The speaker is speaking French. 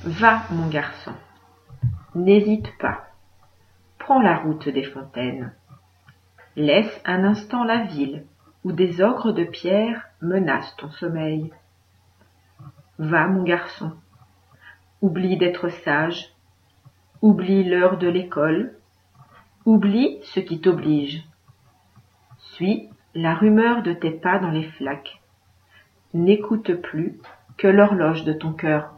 Va, mon garçon, n'hésite pas, prends la route des fontaines. Laisse un instant la ville, où des ogres de pierre menacent ton sommeil. Va, mon garçon, oublie d'être sage, oublie l'heure de l'école, oublie ce qui t'oblige. Suis la rumeur de tes pas dans les flaques. N'écoute plus que l'horloge de ton cœur